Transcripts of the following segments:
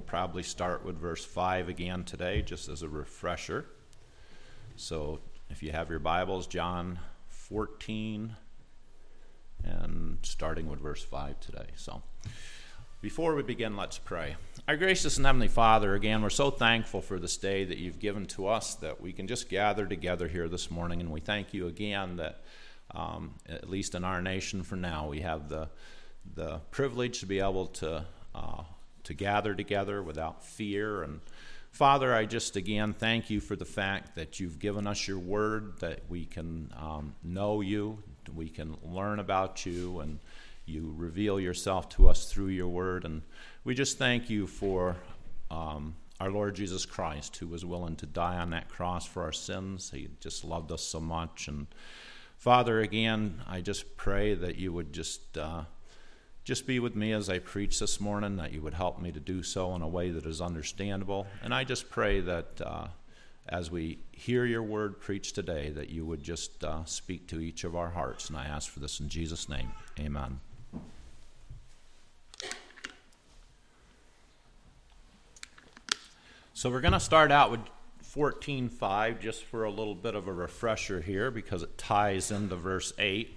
probably start with verse 5 again today, just as a refresher. So if you have your Bibles, John 14, and starting with verse 5 today. So before we begin, let's pray. Our gracious and heavenly Father, again, we're so thankful for this day that you've given to us, that we can just gather together here this morning, and we thank you again that at least in our nation for now, we have the privilege to be able to gather together without fear. And Father, I just again thank you for the fact that you've given us your word, that we can know you, we can learn about you, and you reveal yourself to us through your word. And we just thank you for our Lord Jesus Christ, who was willing to die on that cross for our sins. He just loved us so much. And Father, again, I just pray that you would just be with me as I preach this morning, that you would help me to do so in a way that is understandable. And I just pray that as we hear your word preached today, that you would just speak to each of our hearts. And I ask for this in Jesus' name. Amen. So we're going to start out with 14:5, just for a little bit of a refresher here, because it ties into verse 8.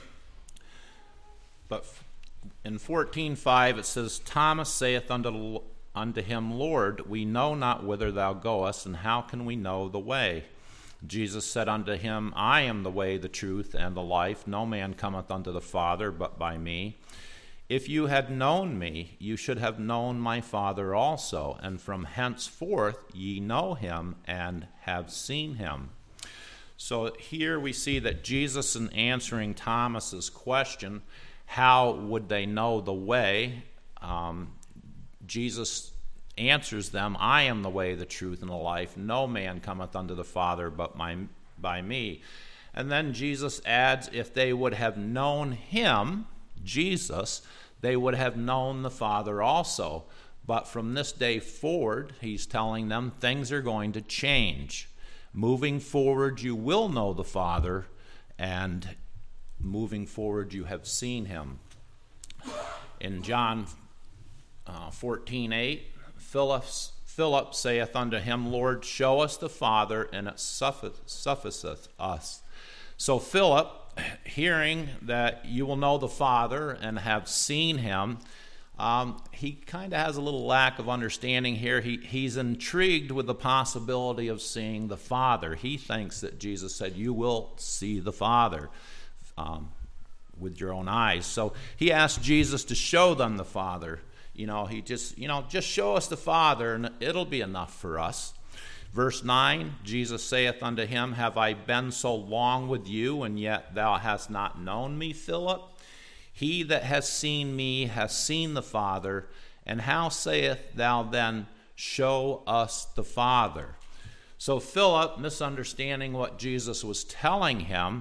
But in 14:5 it says, Thomas saith unto him, Lord, we know not whither thou goest, and how can we know the way? Jesus said unto him, I am the way, the truth, and the life. No man cometh unto the Father but by me. If you had known me, you should have known my Father also, and from henceforth ye know him and have seen him. So here we see that Jesus, in answering Thomas's question, how would they know the way? Jesus answers them, I am the way, the truth, and the life. No man cometh unto the Father but by me. And then Jesus adds, if they would have known him, Jesus, they would have known the Father also. But from this day forward, he's telling them things are going to change. Moving forward, you will know the Father, and moving forward, you have seen him. In John 14:8, Philip saith unto him, Lord, show us the Father, and it sufficeth us. So Philip, hearing that you will know the Father and have seen him, he kind of has a little lack of understanding here. He's intrigued with the possibility of seeing the Father. He thinks that Jesus said, you will see the Father with your own eyes. So he asked Jesus to show them the Father. Just show us the Father, and it'll be enough for us. Verse 9, Jesus saith unto him, have I been so long with you, and yet thou hast not known me, Philip? He that has seen me has seen the Father, and how sayest thou then, show us the Father? So Philip, misunderstanding what Jesus was telling him,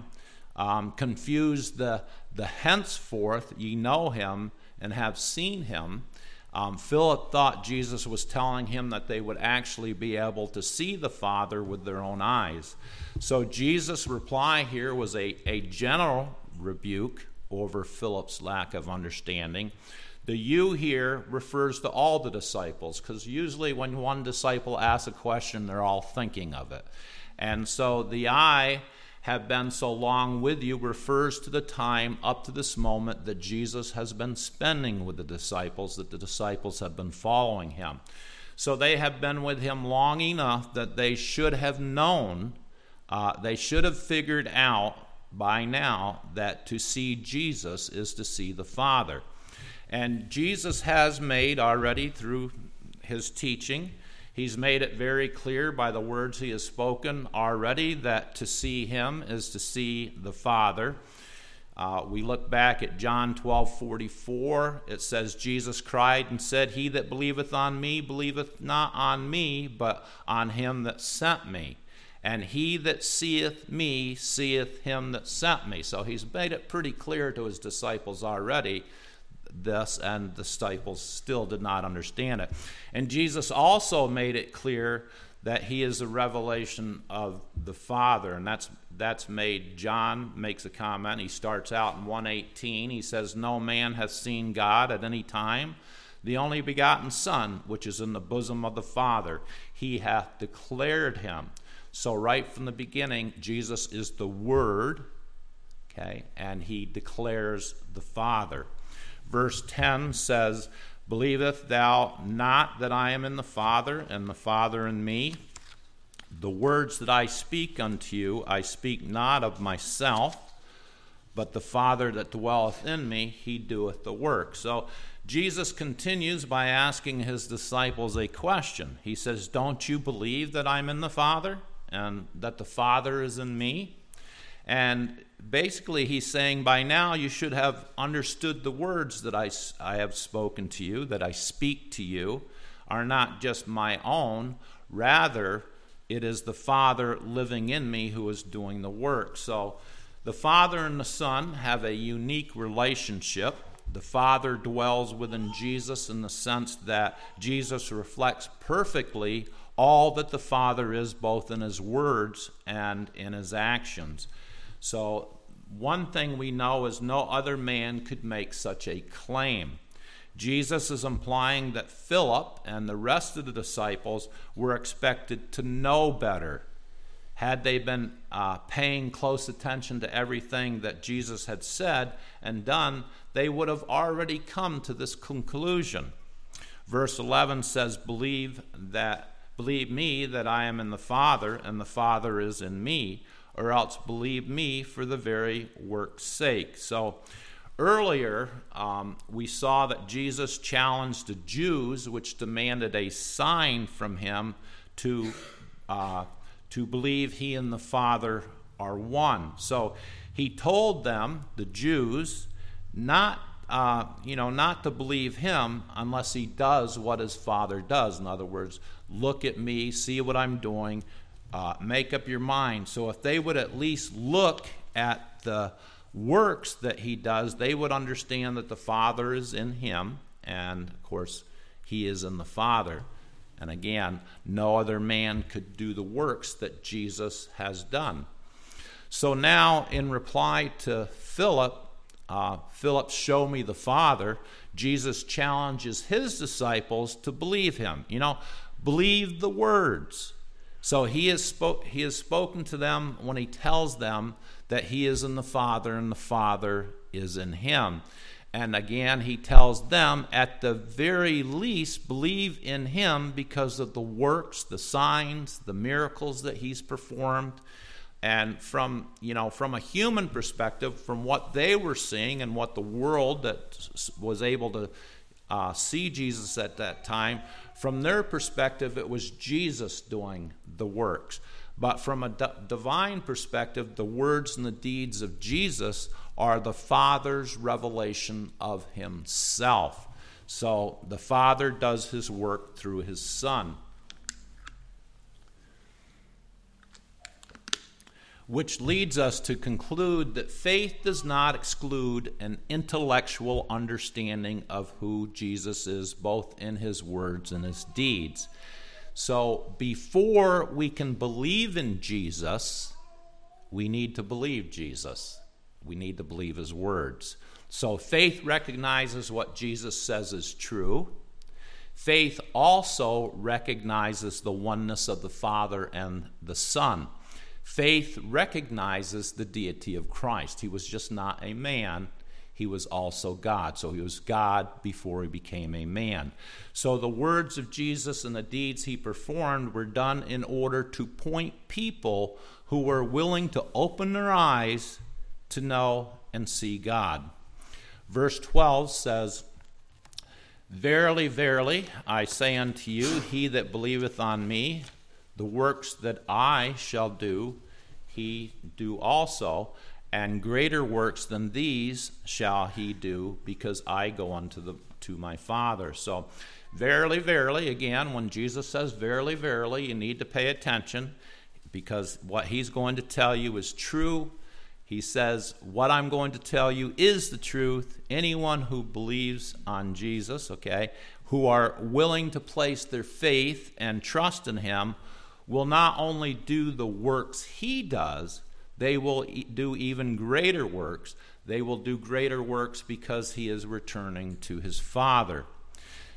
confused the henceforth ye know him and have seen him. Philip thought Jesus was telling him that they would actually be able to see the Father with their own eyes. So Jesus' reply here was a general rebuke over Philip's lack of understanding. The you here refers to all the disciples, because usually when one disciple asks a question, they're all thinking of it. And so the I have been so long with you refers to the time up to this moment that Jesus has been spending with the disciples, that the disciples have been following him. So they have been with him long enough that they should have known, they should have figured out by now that to see Jesus is to see the Father. And Jesus has made already through his teaching, he's made it very clear by the words he has spoken already that to see him is to see the Father. We look back at John 12:44. It says, Jesus cried and said, he that believeth on me believeth not on me, but on him that sent me. And he that seeth me seeth him that sent me. So he's made it pretty clear to his disciples already this, and the disciples still did not understand it. And Jesus also made it clear that he is a revelation of the Father, and that's made, John makes a comment. He starts out in 1:18. He says, no man hath seen God at any time. the only begotten Son, which is in the bosom of the Father. He hath declared him. So right from the beginning, Jesus is the Word, okay, and he declares the Father. Verse 10 says, believest thou not that I am in the Father, and the Father in me? The words that I speak unto you, I speak not of myself, but the Father that dwelleth in me, he doeth the work. So Jesus continues by asking his disciples a question. He says, don't you believe that I'm in the Father, and that the Father is in me? And basically he's saying, by now you should have understood the words that I have spoken to you, that I speak to you, are not just my own. Rather, it is the Father living in me who is doing the work. So the Father and the Son have a unique relationship. The Father dwells within Jesus in the sense that Jesus reflects perfectly all that the Father is, both in his words and in his actions. So one thing we know is no other man could make such a claim. Jesus is implying that Philip and the rest of the disciples were expected to know better. Had they been paying close attention to everything that Jesus had said and done, they would have already come to this conclusion. Verse 11 says, believe me that I am in the Father, and the Father is in me, or else believe me for the very work's sake. So earlier, we saw that Jesus challenged the Jews, which demanded a sign from him to believe he and the Father are one. So he told them, the Jews, not to believe him unless he does what his Father does. In other words, look at me, see what I'm doing, make up your mind. So if they would at least look at the works that he does, they would understand that the Father is in him, and of course he is in the Father. And again, no other man could do the works that Jesus has done. So now, in reply to Philip, show me the Father, Jesus challenges his disciples to believe him. Believe the words. So he has spoken to them when he tells them that he is in the Father and the Father is in him. And again, he tells them, at the very least, believe in him because of the works, the signs, the miracles that he's performed. And from a human perspective, from what they were seeing and what the world that was able to see Jesus at that time, from their perspective, it was Jesus doing the works. But from a divine perspective, the words and the deeds of Jesus are the Father's revelation of himself. So the Father does his work through his Son. Which leads us to conclude that faith does not exclude an intellectual understanding of who Jesus is, both in his words and his deeds. So before we can believe in Jesus, we need to believe Jesus. We need to believe his words. So faith recognizes what Jesus says is true. Faith also recognizes the oneness of the Father and the Son. Faith recognizes the deity of Christ. He was just not a man. He was also God. So he was God before he became a man. So the words of Jesus and the deeds he performed were done in order to point people who were willing to open their eyes to know and see God. Verse 12 says, Verily, verily, I say unto you, he that believeth on me, the works that I shall do, he do also, and greater works than these shall he do, because I go unto my Father. So, verily, verily, again, when Jesus says verily, verily, you need to pay attention, because what he's going to tell you is true. He says, what I'm going to tell you is the truth. Anyone who believes on Jesus, who are willing to place their faith and trust in him, will not only do the works he does, they will do even greater works. They will do greater works because he is returning to his Father.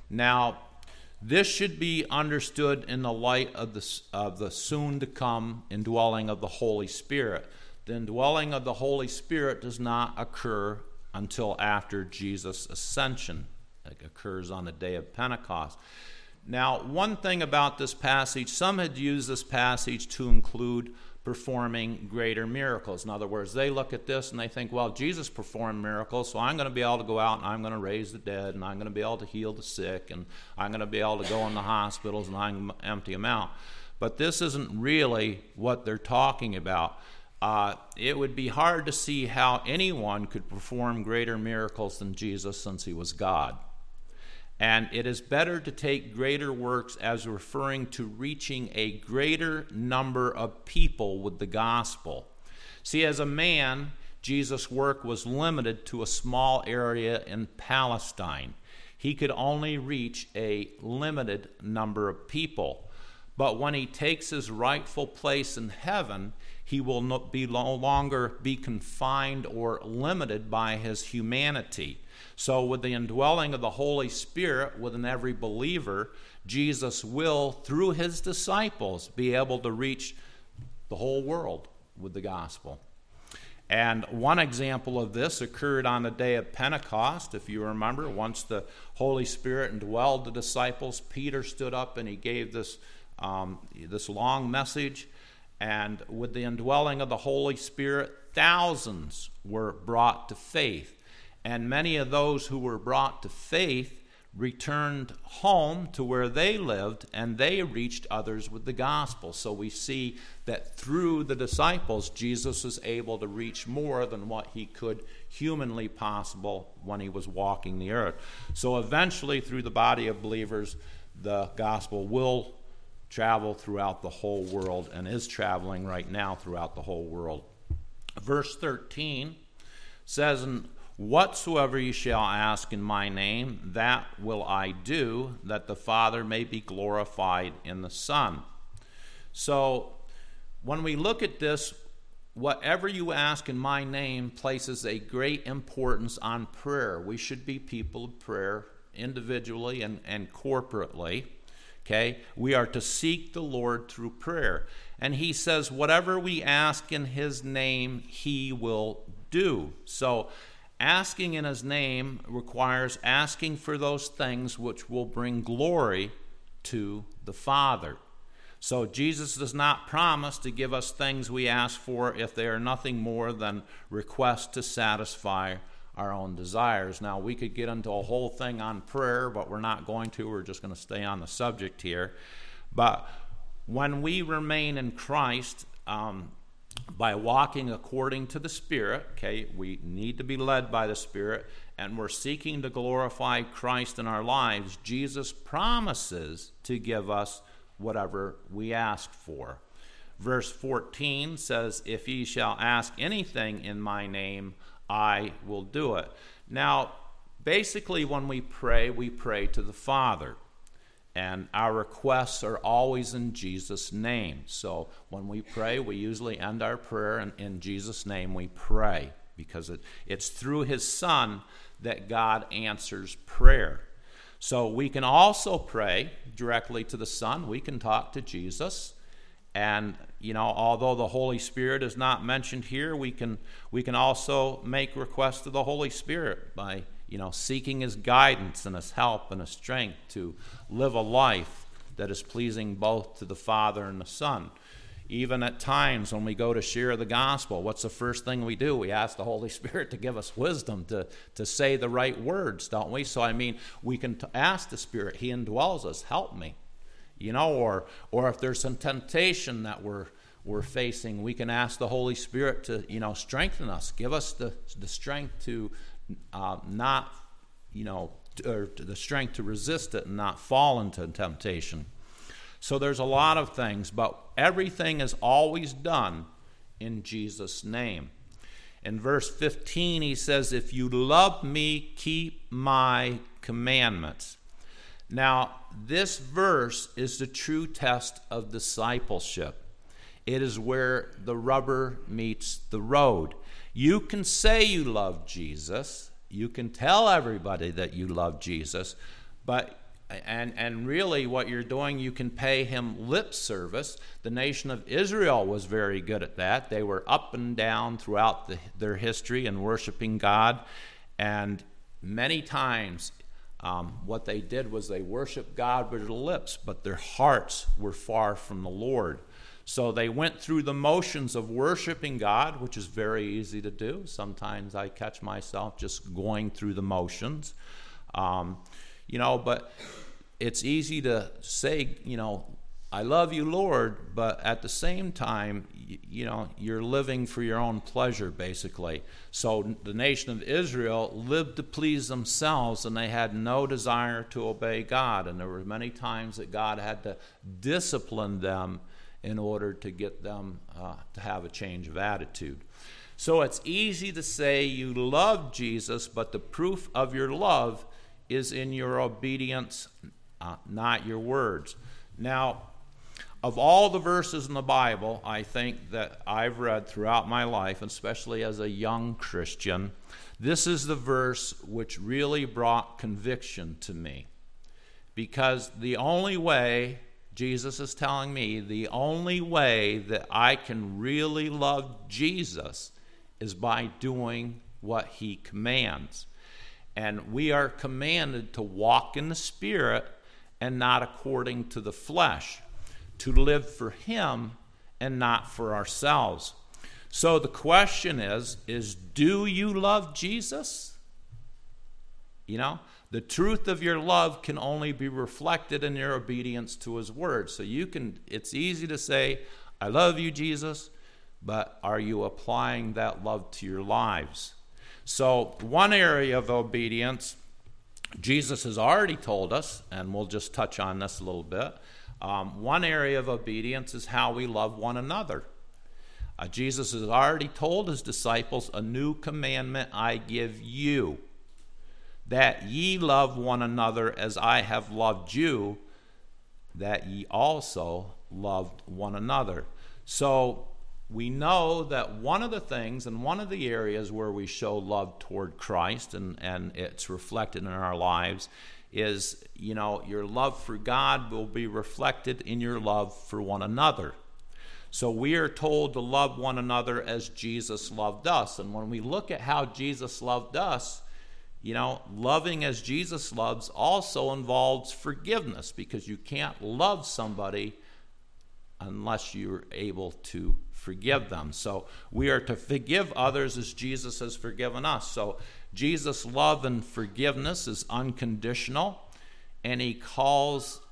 Now, this should be understood in the light of the soon-to-come indwelling of the Holy Spirit. The indwelling of the Holy Spirit does not occur until after Jesus' ascension. It occurs on the day of Pentecost. Now, one thing about this passage, some had used this passage to include performing greater miracles. In other words, they look at this and they think, well, Jesus performed miracles, so I'm going to be able to go out and I'm going to raise the dead, and I'm going to be able to heal the sick, and I'm going to be able to go in the hospitals and I'm going to empty them out. But this isn't really what they're talking about. It would be hard to see how anyone could perform greater miracles than Jesus, since he was God. And it is better to take greater works as referring to reaching a greater number of people with the gospel. See, as a man, Jesus' work was limited to a small area in Palestine. He could only reach a limited number of people. But when he takes his rightful place in heaven, he will no longer be confined or limited by his humanity. So with the indwelling of the Holy Spirit within every believer, Jesus will, through his disciples, be able to reach the whole world with the gospel. And one example of this occurred on the day of Pentecost. If you remember, once the Holy Spirit indwelled the disciples, Peter stood up and he gave this long message. And with the indwelling of the Holy Spirit, thousands were brought to faith. And many of those who were brought to faith returned home to where they lived, and they reached others with the gospel. So we see that through the disciples, Jesus was able to reach more than what he could humanly possible when he was walking the earth. So eventually, through the body of believers, the gospel will travel throughout the whole world, and is traveling right now throughout the whole world. Verse 13 says, "And whatsoever ye shall ask in my name, that will I do, that the Father may be glorified in the Son." So when we look at this, whatever you ask in my name places a great importance on prayer. We should be people of prayer individually and corporately. Okay? We are to seek the Lord through prayer. And he says, whatever we ask in his name, he will do. So asking in his name requires asking for those things which will bring glory to the Father. So Jesus does not promise to give us things we ask for if they are nothing more than requests to satisfy our own desires. Now, we could get into a whole thing on prayer, but we're not going to. We're just going to stay on the subject here. But when we remain in Christ, by walking according to the Spirit, okay, we need to be led by the Spirit, and we're seeking to glorify Christ in our lives, Jesus promises to give us whatever we ask for. Verse 14 says, "If ye shall ask anything in my name, I will do it." Now, basically when we pray to the Father. And our requests are always in Jesus' name. So when we pray, we usually end our prayer, and in Jesus' name we pray, because it's through his Son that God answers prayer. So we can also pray directly to the Son. We can talk to Jesus. And, although the Holy Spirit is not mentioned here, we can also make requests to the Holy Spirit by seeking his guidance and his help and his strength to live a life that is pleasing both to the Father and the Son. Even at times when we go to share the gospel, what's the first thing we do? We ask the Holy Spirit to give us wisdom to say the right words, don't we? So, we can ask the Spirit. He indwells us. Help me. Or if there's some temptation that we're facing, we can ask the Holy Spirit to, strengthen us. Give us the strength to or the strength to resist it and not fall into temptation. So there's a lot of things, but everything is always done in Jesus' name. In verse 15, he says, "If you love me, keep my commandments." Now, this verse is the true test of discipleship. It is where the rubber meets the road. You can say you love Jesus. You can tell everybody that you love Jesus. But and really what you're doing, you can pay him lip service. The nation of Israel was very good at that. They were up and down throughout their history and worshiping God. And many times what they did was they worshiped God with their lips, but their hearts were far from the Lord. So they went through the motions of worshiping God, which is very easy to do. Sometimes I catch myself just going through the motions. But it's easy to say, I love you, Lord, but at the same time, you're living for your own pleasure, basically. So the nation of Israel lived to please themselves, and they had no desire to obey God. And there were many times that God had to discipline them in order to get them to have a change of attitude. So it's easy to say you love Jesus, but the proof of your love is in your obedience, not your words. Now, of all the verses in the Bible, I think that I've read throughout my life, especially as a young Christian, this is the verse which really brought conviction to me. Because the only way, Jesus is telling me, the only way that I can really love Jesus is by doing what he commands. And we are commanded to walk in the Spirit and not according to the flesh, to live for him and not for ourselves. So the question is do you love Jesus? The truth of your love can only be reflected in your obedience to his word. So it's easy to say, I love you, Jesus, but are you applying that love to your lives? So one area of obedience, Jesus has already told us, and we'll just touch on this a little bit. One area of obedience is how we love one another. Jesus has already told his disciples, a new commandment I give you, that ye love one another as I have loved you, that ye also loved one another. So we know that one of the things and one of the areas where we show love toward Christ, and it's reflected in our lives, is, your love for God will be reflected in your love for one another. So we are told to love one another as Jesus loved us. And when we look at how Jesus loved us, loving as Jesus loves also involves forgiveness, because you can't love somebody unless you're able to forgive them. So we are to forgive others as Jesus has forgiven us. So Jesus' love and forgiveness is unconditional, and he calls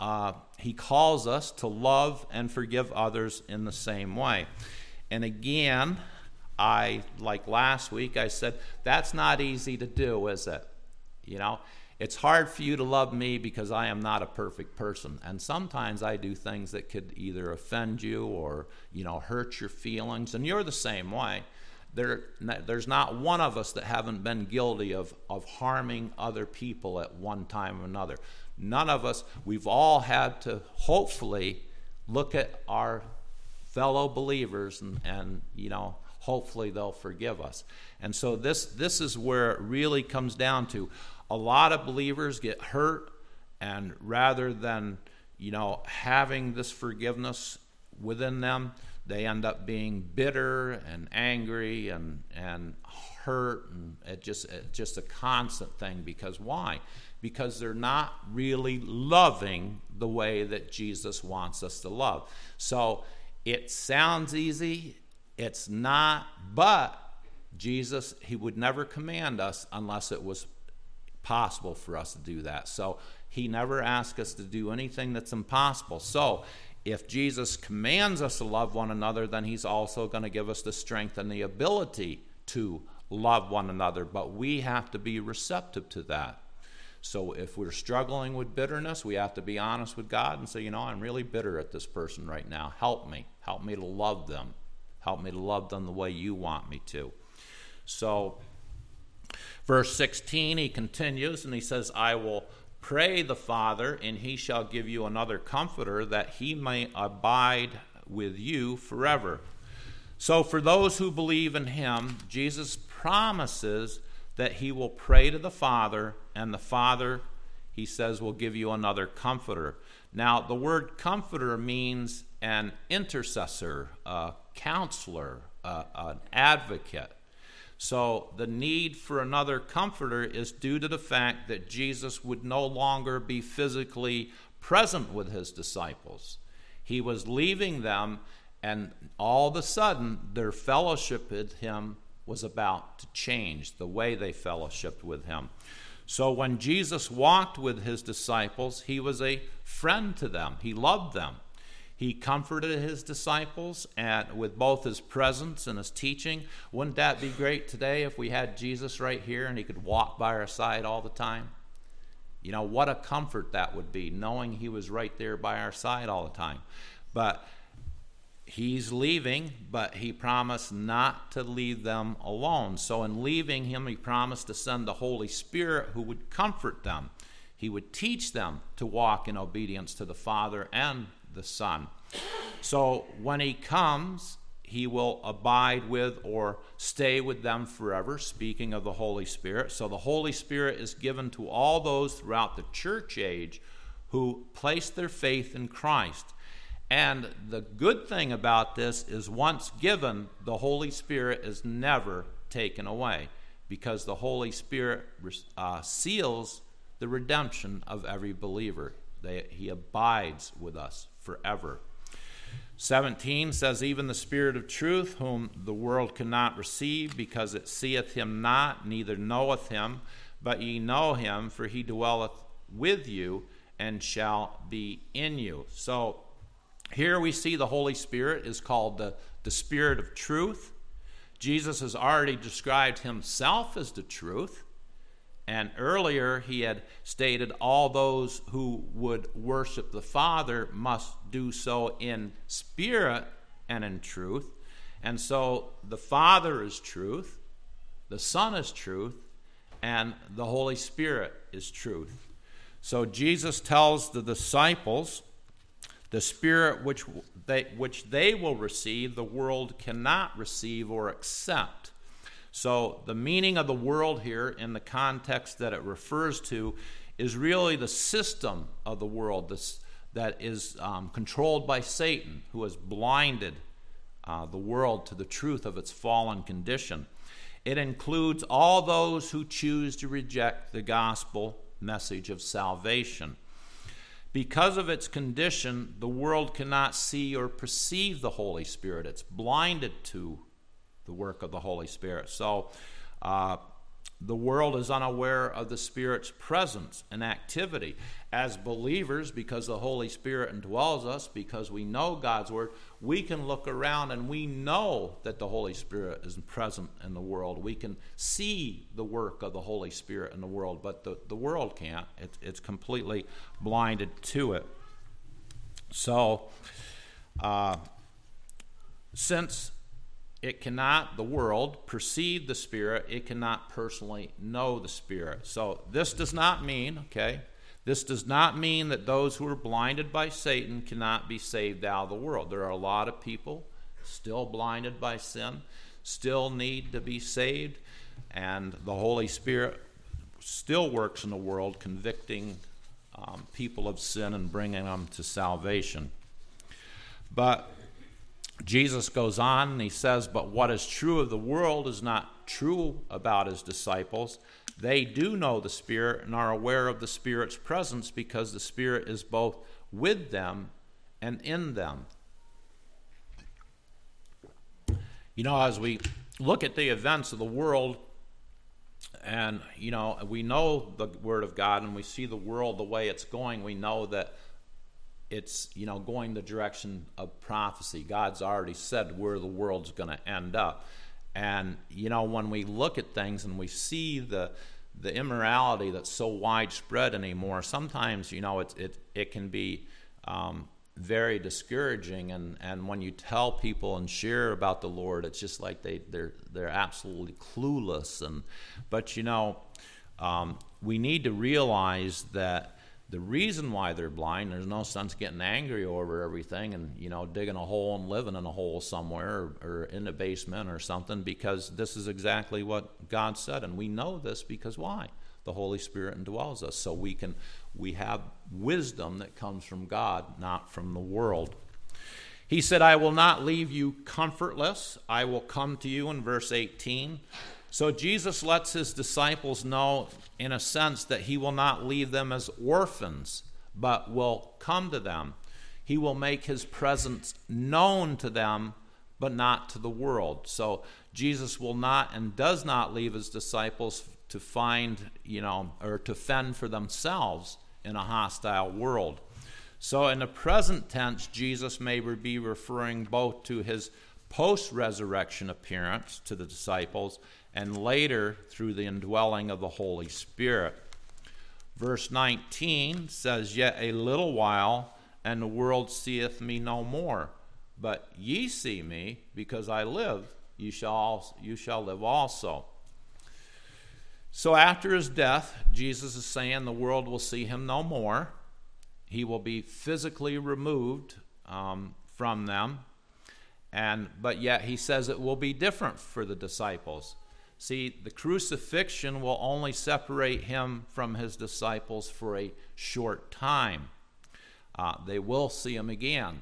us to love and forgive others in the same way. And again, like last week, I said, that's not easy to do, is it? It's hard for you to love me because I am not a perfect person. And sometimes I do things that could either offend you or, hurt your feelings. And you're the same way. There's not one of us that haven't been guilty of harming other people at one time or another. None of us. We've all had to hopefully look at our fellow believers and hopefully they'll forgive us. And so this is where it really comes down to. A lot of believers get hurt, and rather than, having this forgiveness within them, they end up being bitter and angry and hurt, and it's just a constant thing. Because why? Because they're not really loving the way that Jesus wants us to love. So it sounds easy, it's not, but Jesus, he would never command us unless it was possible for us to do that. So he never asked us to do anything that's impossible. So if Jesus commands us to love one another, then he's also going to give us the strength and the ability to love one another. But we have to be receptive to that. So if we're struggling with bitterness, we have to be honest with God and say, I'm really bitter at this person right now. Help me to love them. Help me to love them the way you want me to. So verse 16, he continues and he says, I will pray the Father, and he shall give you another comforter, that he may abide with you forever. So for those who believe in him, Jesus promises that he will pray to the Father, and the Father, he says, we'll give you another comforter. Now, the word comforter means an intercessor, a counselor, an advocate. So the need for another comforter is due to the fact that Jesus would no longer be physically present with his disciples. He was leaving them, and all of a sudden their fellowship with him was about to change, the way they fellowshiped with him. So when Jesus walked with his disciples, he was a friend to them. He loved them. He comforted his disciples and with both his presence and his teaching. Wouldn't that be great today if we had Jesus right here and he could walk by our side all the time? You know, what a comfort that would be, knowing he was right there by our side all the time. But he's leaving, but he promised not to leave them alone. So in leaving him, he promised to send the Holy Spirit who would comfort them. He would teach them to walk in obedience to the Father and the Son. So when he comes, he will abide with or stay with them forever, speaking of the Holy Spirit. So the Holy Spirit is given to all those throughout the church age who place their faith in Christ. And the good thing about this is once given, the Holy Spirit is never taken away, because the Holy Spirit seals the redemption of every believer. He abides with us forever. 17 says, even the Spirit of truth, whom the world cannot receive, because it seeth him not, neither knoweth him, but ye know him, for he dwelleth with you and shall be in you. So here we see the Holy Spirit is called the Spirit of truth. Jesus has already described himself as the truth. And earlier he had stated all those who would worship the Father must do so in spirit and in truth. And so the Father is truth, the Son is truth, and the Holy Spirit is truth. So Jesus tells the disciples, the Spirit which they will receive, the world cannot receive or accept. So the meaning of the world here in the context that it refers to is really the system of the world that is controlled by Satan, who has blinded the world to the truth of its fallen condition. It includes all those who choose to reject the gospel message of salvation. Because of its condition, the world cannot see or perceive the Holy Spirit. It's blinded to the work of the Holy Spirit. So the world is unaware of the Spirit's presence and activity. As believers, because the Holy Spirit indwells us, because we know God's Word, we can look around and we know that the Holy Spirit is present in the world. We can see the work of the Holy Spirit in the world, but the world can't. It's completely blinded to it. So, since it cannot, the world, perceive the Spirit, it cannot personally know the Spirit. So this does not mean, this does not mean that those who are blinded by Satan cannot be saved out of the world. There are a lot of people still blinded by sin, still need to be saved, and the Holy Spirit still works in the world, convicting people of sin and bringing them to salvation. But Jesus goes on and he says, but what is true of the world is not true about his disciples. They do know the Spirit and are aware of the Spirit's presence, because the Spirit is both with them and in them. You know, as we look at the events of the world, and, you know, we know the Word of God and we see the world the way it's going, we know that it's, you know, going the direction of prophecy. God's already said where the world's going to end up. And, you know, when we look at things and we see the immorality that's so widespread anymore, sometimes, you know, it can be very discouraging. And when you tell people and share about the Lord, it's just like they're absolutely clueless. But, you know, we need to realize that the reason why they're blind, there's no sense getting angry over everything and, you know, digging a hole and living in a hole somewhere or in the basement or something, because this is exactly what God said. And we know this because why? the Holy Spirit indwells us. So we have wisdom that comes from God, not from the world. He said, I will not leave you comfortless. I will come to you in verse 18. So Jesus lets his disciples know, in a sense, that he will not leave them as orphans, but will come to them. He will make his presence known to them, but not to the world. So Jesus will not and does not leave his disciples to find, or to fend for themselves in a hostile world. So in the present tense, Jesus may be referring both to his post-resurrection appearance to the disciples and later through the indwelling of the Holy Spirit. Verse 19 says, Yet a little while, and the world seeth me no more. But ye see me, because I live, you shall live also. So after his death, Jesus is saying the world will see him no more. He will be physically removed from them. But yet he says it will be different for the disciples. See, the crucifixion will only separate him from his disciples for a short time. They will see him again.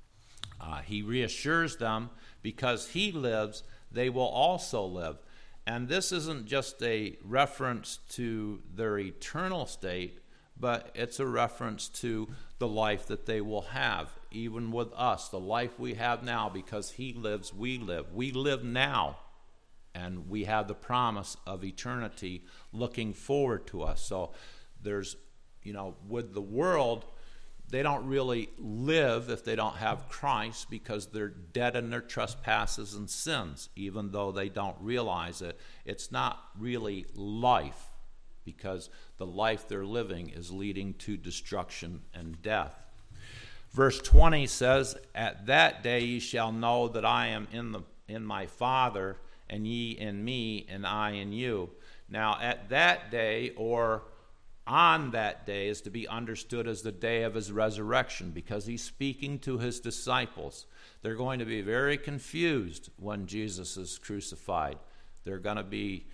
He reassures them, because he lives, they will also live. And this isn't just a reference to their eternal state, but it's a reference to the life that they will have, even with us, the life we have now. Because he lives, we live. We live now, and we have the promise of eternity looking forward to us. So there's, with the world, they don't really live if they don't have Christ, because they're dead in their trespasses and sins. Even though they don't realize it, it's not really life, because the life they're living is leading to destruction and death. Verse 20 says, At that day ye shall know that I am in my Father, and ye in me, and I in you. Now at that day, or on that day, is to be understood as the day of his resurrection, because he's speaking to his disciples. They're going to be very confused when Jesus is crucified. They're going to be,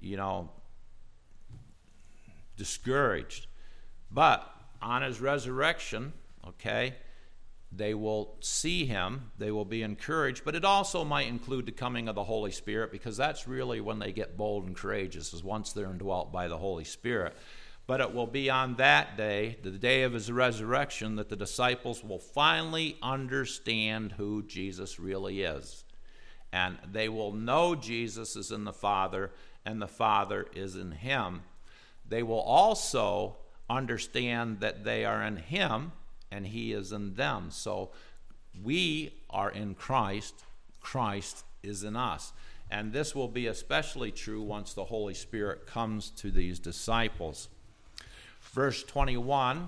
discouraged. But on his resurrection, they will see him, they will be encouraged, but it also might include the coming of the Holy Spirit, because that's really when they get bold and courageous, is once they're indwelt by the Holy Spirit. But it will be on that day, the day of his resurrection, that the disciples will finally understand who Jesus really is. And they will know Jesus is in the Father, and the Father is in him. They will also understand that they are in him, and he is in them. So we are in Christ, Christ is in us. And this will be especially true once the Holy Spirit comes to these disciples. Verse 21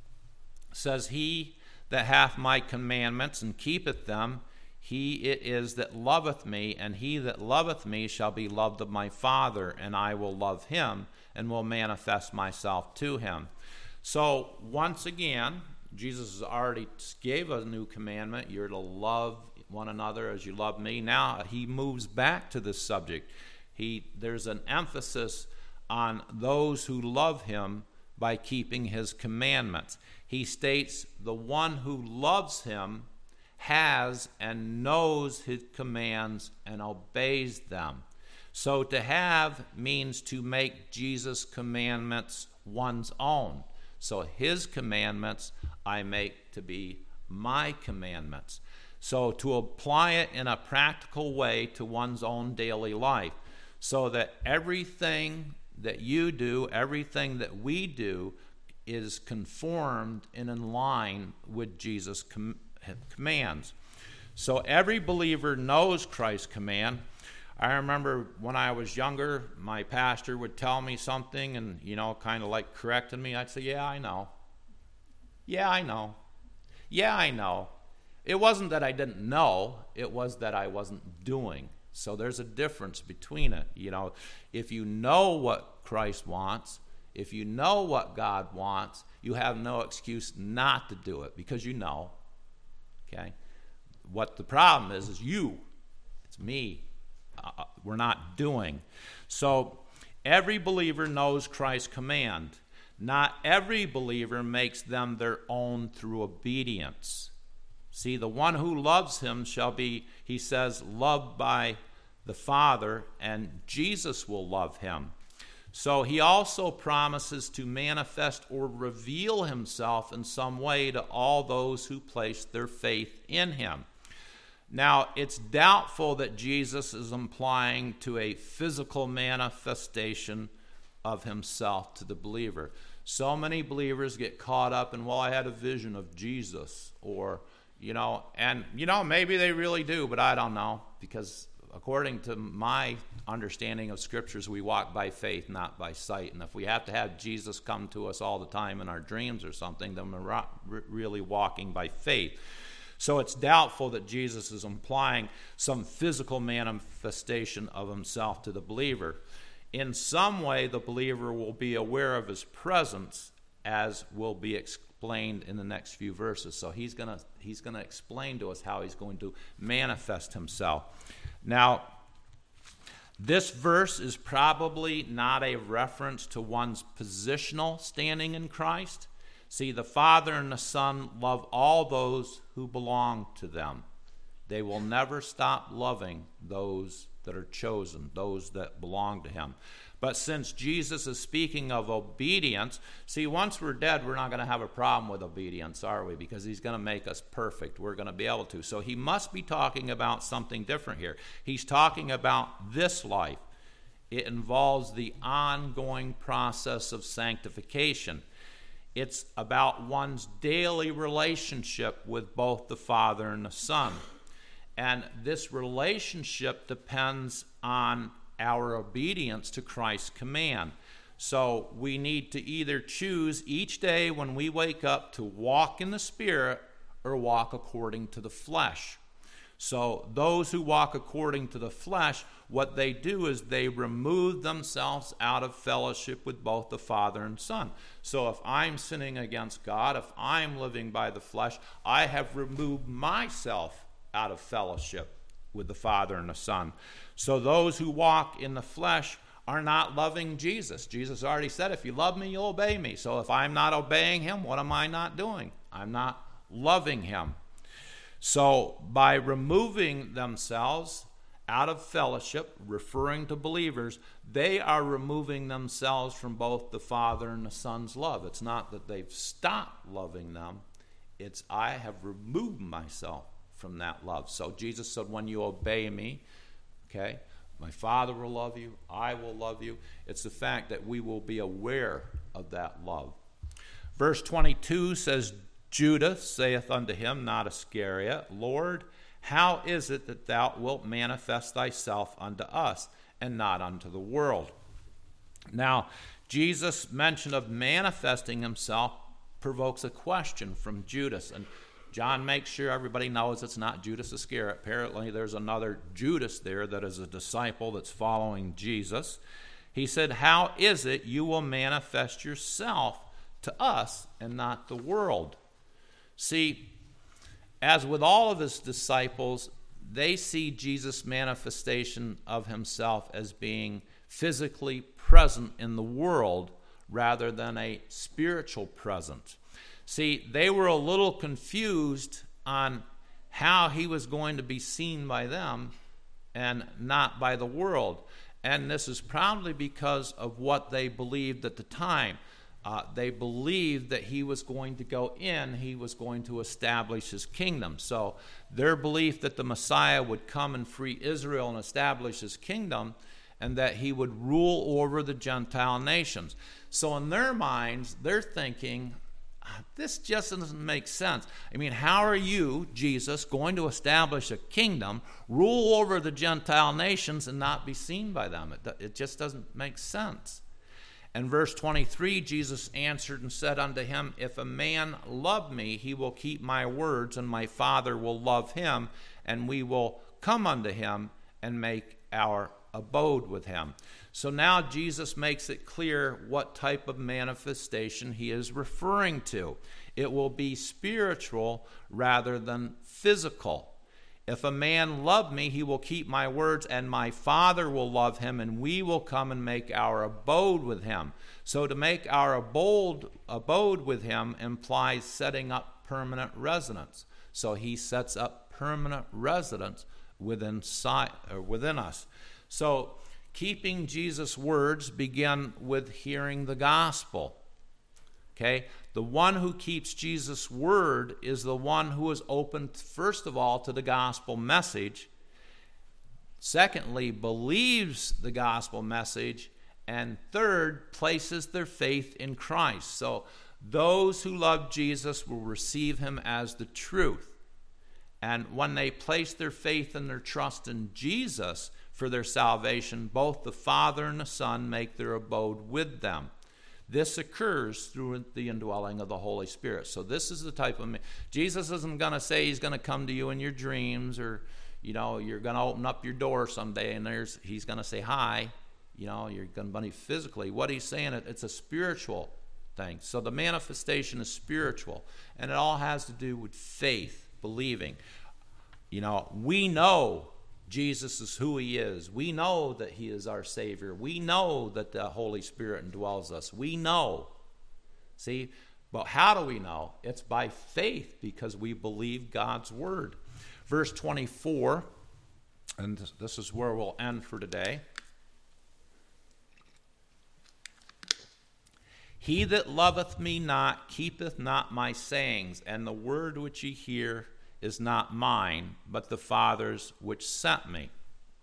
says, He that hath my commandments and keepeth them, he it is that loveth me, and he that loveth me shall be loved of my Father, and I will love him, and will manifest myself to him. So once again, Jesus has already gave a new commandment. You're to love one another as you love me. Now he moves back to this subject. There's an emphasis on those who love him by keeping his commandments. He states, the one who loves him has and knows his commands and obeys them. So to have means to make Jesus' commandments one's own. So his commandments I make to be my commandments. So to apply it in a practical way to one's own daily life, so that everything that you do, everything that we do, is conformed and in line with Jesus' commands. So every believer knows Christ's command. I remember when I was younger, my pastor would tell me something and, kind of like correcting me. I'd say, yeah, I know. Yeah, I know. Yeah, I know. It wasn't that I didn't know. It was that I wasn't doing. So there's a difference between it. If you know what Christ wants, if you know what God wants, you have no excuse not to do it, because you know. Okay? What the problem is you. It's me. We're not doing. So Every believer knows Christ's command. Not every believer makes them their own through obedience. See, the one who loves him shall be, he says, loved by the Father, and Jesus will love him. So he also promises to manifest or reveal himself in some way to all those who place their faith in him. Now, it's doubtful that Jesus is implying to a physical manifestation of himself to the believer. So many believers get caught up in, well, I had a vision of Jesus, or, maybe they really do, but I don't know, because according to my understanding of scriptures, we walk by faith, not by sight. And if we have to have Jesus come to us all the time in our dreams or something, then we're not really walking by faith. So it's doubtful that Jesus is implying some physical manifestation of himself to the believer. In some way, the believer will be aware of his presence, as will be explained in the next few verses. So he's going to explain to us how he's going to manifest himself. Now, this verse is probably not a reference to one's positional standing in Christ. See, the Father and the Son love all those who belong to them. They will never stop loving those that are chosen, those that belong to him. But since Jesus is speaking of obedience, see, once we're dead, we're not going to have a problem with obedience, are we? Because he's going to make us perfect. We're going to be able to. So he must be talking about something different here. He's talking about this life. It involves the ongoing process of sanctification. It's about one's daily relationship with both the Father and the Son. And this relationship depends on our obedience to Christ's command. So we need to either choose each day when we wake up to walk in the Spirit or walk according to the flesh. So those who walk according to the flesh, what they do is they remove themselves out of fellowship with both the Father and Son. So if I'm sinning against God, if I'm living by the flesh, I have removed myself out of fellowship with the Father and the Son. So those who walk in the flesh are not loving Jesus. Jesus already said, if you love me, you'll obey me. So if I'm not obeying him, what am I not doing? I'm not loving him. So by removing themselves out of fellowship, referring to believers, they are removing themselves from both the Father and the Son's love. It's not that they've stopped loving them. It's I have removed myself from that love. So Jesus said, when you obey me, okay, my Father will love you, I will love you. It's the fact that we will be aware of that love. Verse 22 says, Judas saith unto him, not Iscariot, Lord, how is it that thou wilt manifest thyself unto us, and not unto the world? Now, Jesus' mention of manifesting himself provokes a question from Judas. And John makes sure everybody knows it's not Judas Iscariot. Apparently, there's another Judas there that is a disciple that's following Jesus. He said, how is it you will manifest yourself to us and not the world? See, as with all of his disciples, they see Jesus' manifestation of himself as being physically present in the world rather than a spiritual presence. See, they were a little confused on how he was going to be seen by them and not by the world. And this is probably because of what they believed at the time. They believed that he was going to go in, he was going to establish his kingdom. So their belief that the Messiah would come and free Israel and establish his kingdom, and that he would rule over the Gentile nations. So in their minds, they're thinking, this just doesn't make sense. I mean, how are you, Jesus, going to establish a kingdom, rule over the Gentile nations, and not be seen by them? It just doesn't make sense. In verse 23, Jesus answered and said unto him, if a man love me, he will keep my words, and my Father will love him, and we will come unto him and make our abode with him. So now Jesus makes it clear what type of manifestation he is referring to. It will be spiritual rather than physical. If a man love me, he will keep my words, and my Father will love him, and we will come and make our abode with him. So to make our abode with him implies setting up permanent residence. So he sets up permanent residence within us. So keeping Jesus' words begin with hearing the gospel. Okay? The one who keeps Jesus' word is the one who is open, first of all, to the gospel message. Secondly, believes the gospel message. And third, places their faith in Christ. So those who love Jesus will receive him as the truth. And when they place their faith and their trust in Jesus for their salvation, both the Father and the Son make their abode with them. This occurs through the indwelling of the Holy Spirit. So this is the type of... Jesus isn't going to say he's going to come to you in your dreams, or, you're going to open up your door someday and he's going to say hi. You're going to be physically. What he's saying, it's a spiritual thing. So the manifestation is spiritual. And it all has to do with faith, believing. We know Jesus is who he is. We know that he is our Savior. We know that the Holy Spirit indwells us. We know. See, but how do we know? It's by faith, because we believe God's word. Verse 24, and this is where we'll end for today. He that loveth me not keepeth not my sayings, and the word which ye hear is not mine, but the Father's which sent me.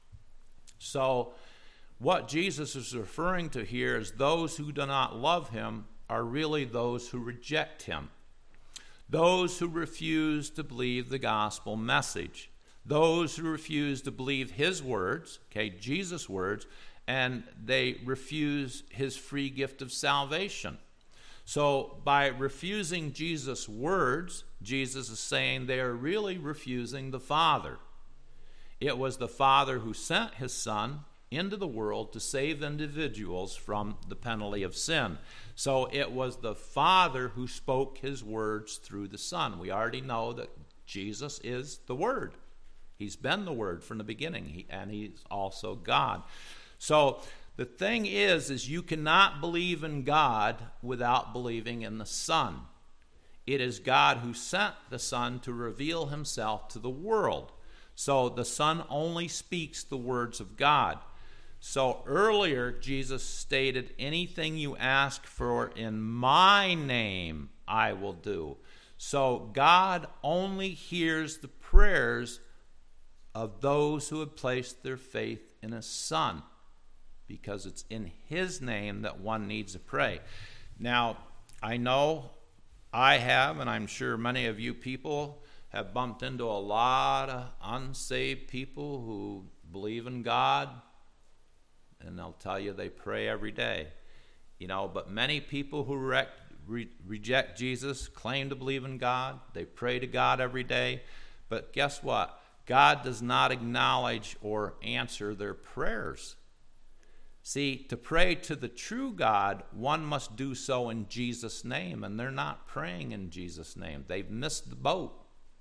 So what Jesus is referring to here is those who do not love him are really those who reject him. Those who refuse to believe the gospel message. Those who refuse to believe his words, Jesus' words, and they refuse his free gift of salvation. So by refusing Jesus' words, Jesus is saying they are really refusing the Father. It was the Father who sent his Son into the world to save individuals from the penalty of sin. So it was the Father who spoke his words through the Son. We already know that Jesus is the Word. He's been the Word from the beginning, and he's also God. So the thing is you cannot believe in God without believing in the Son. It is God who sent the Son to reveal himself to the world. So the Son only speaks the words of God. So earlier, Jesus stated, anything you ask for in my name, I will do. So God only hears the prayers of those who have placed their faith in his Son, because it's in his name that one needs to pray. Now, I know I have, and I'm sure many of you people have bumped into a lot of unsaved people who believe in God, and they'll tell you they pray every day. But many people who reject Jesus claim to believe in God. They pray to God every day. But guess what? God does not acknowledge or answer their prayers. See, to pray to the true God, one must do so in Jesus' name, and they're not praying in Jesus' name. They've missed the boat.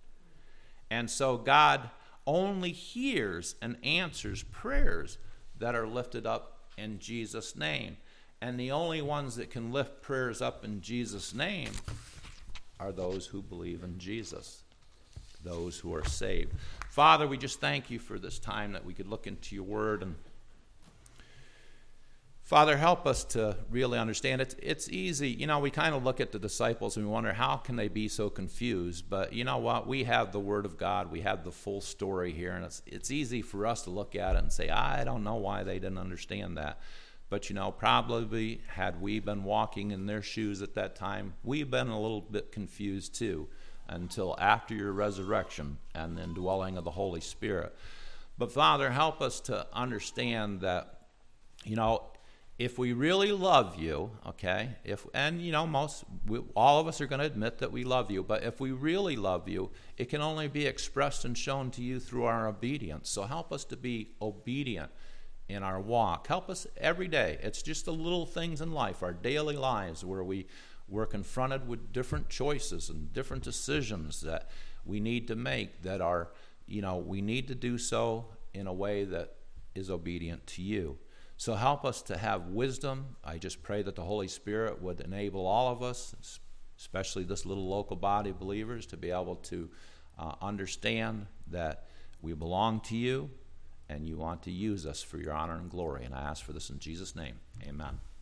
And so God only hears and answers prayers that are lifted up in Jesus' name. And the only ones that can lift prayers up in Jesus' name are those who believe in Jesus, those who are saved. Father, we just thank you for this time that we could look into your word. And Father, help us to really understand it. It's easy. We kind of look at the disciples and we wonder, how can they be so confused? But you know what? We have the Word of God. We have the full story here. And it's easy for us to look at it and say, I don't know why they didn't understand that. But, probably had we been walking in their shoes at that time, we've been a little bit confused too, until after your resurrection and the indwelling of the Holy Spirit. But Father, help us to understand that, if we really love you, all of us are going to admit that we love you, but if we really love you, it can only be expressed and shown to you through our obedience. So help us to be obedient in our walk. Help us every day. It's just the little things in life, our daily lives, where we're confronted with different choices and different decisions that we need to make that are we need to do so in a way that is obedient to you. So help us to have wisdom. I just pray that the Holy Spirit would enable all of us, especially this little local body of believers, to be able to understand that we belong to you and you want to use us for your honor and glory. And I ask for this in Jesus' name. Amen.